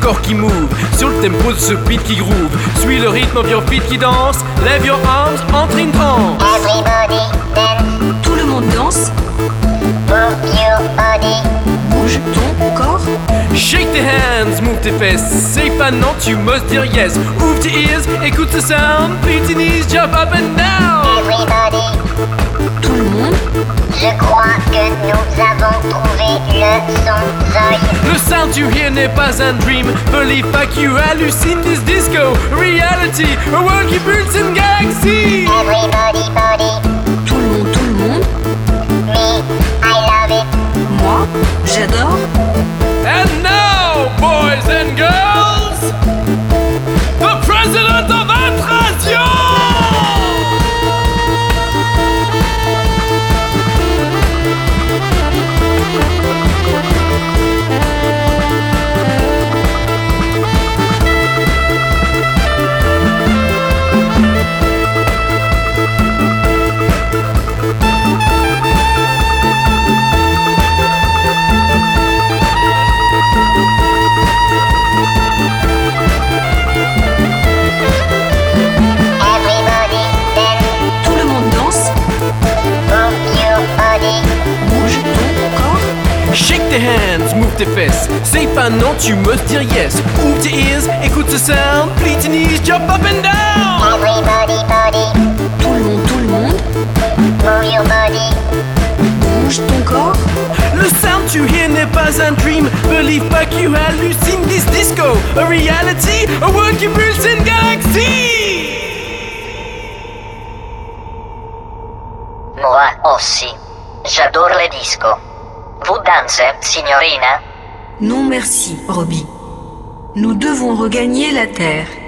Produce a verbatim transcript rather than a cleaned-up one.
corps qui move, sur le tempo de ce beat qui groove. Suis le rythme of your feet qui danse, lève your arms, entre in trance. Everybody dance. Tout le monde danse. Move your body. Bouge ton corps. Shake tes hands, move tes fesses. Say pas non, tu must dire yes. Ouvre tes ears, écoute ce sound. Beat tes knees, jump up and down. Everybody. Tout le monde. Je crois que nous avons trouvé le son Zoï. Le sound you hear n'est pas un dream. Believe pas que you hallucine this disco. Reality, a world qui burns in galaxy. Everybody body. Tout le monde, tout le monde. Me, I love it. Moi, j'adore. And now, boys and girls, the president of Attraction! Everybody dance. Tout le monde danse. Move your body. Bouge ton corps. Shake tes hands, move tes fesses. Say pas non, tu must dire yes. Ouvre tes ears, écoute ce sound. Plie tes knees, jump up and down. Everybody body. Tout le monde, tout le monde. Move your body. Bouge ton corps. Le sound you hear n'est pas un dream. Believe pas que you hallucine this disco. A reality, a world qui burns in galaxy. Moi aussi. J'adore les discos. Vous dansez, signorina? Non merci, Robbie. Nous devons regagner la Terre.